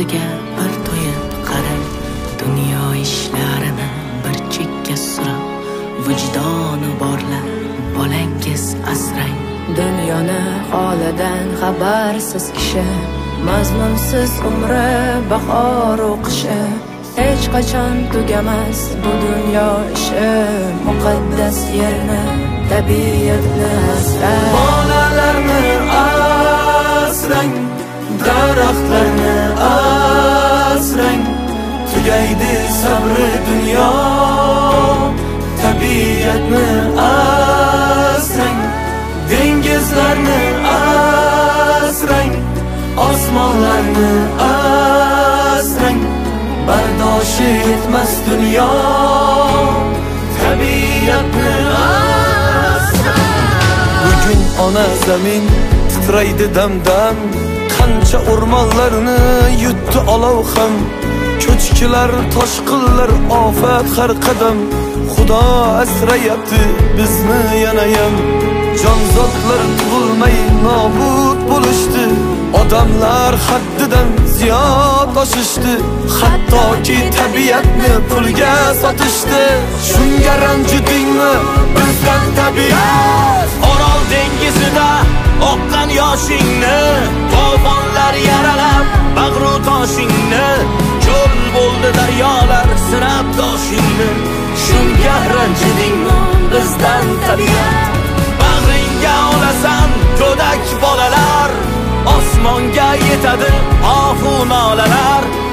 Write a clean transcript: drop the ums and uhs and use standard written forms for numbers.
yuziga bir to'yib qarang, dunyo ishlarini bir chekka surib, vijdoni borlar bolangiz asrang. Dunyoni holidan xabarsiz kishi, mazmunsiz umri bahor o'qishi, hech qachon tugamas bu dunyo ishi. Muqaddas yerni, tabiatni asrang, bolalarni asrang, daraxtlarni asrang. Tugaydi sabri dunyo, tabiatni asrang. Dengizlarni asrang, osmonlarni asrang. Bardoshi yetmas dunyo, tabiatni asrang. Bugün ona zamin titraydi dam-dam, qancha o'rmonlarni yutdi olov ham. Ko'chkilar, toshqinlar, ofat har qadam. Xudo asrayapti bizni yanayam. Jonzotlar tug'ilmay nobud bo'lishdi, odamlar haddidan ziyod oshishdi, hattoki tabiatni pulga sotishdi. Shunga ranjidingmi bizdan tabiat? Orol dengizida oqqan yoshingni, to'fonlar yaralab bag'ru toshingni, cho'l bo'ldi daryolar sinab toshingni. Shunga ranjidingmi bizdan tabiat? Bag'ringga olasan go'dak bolalar, osmonga yetadi ohu nolalar.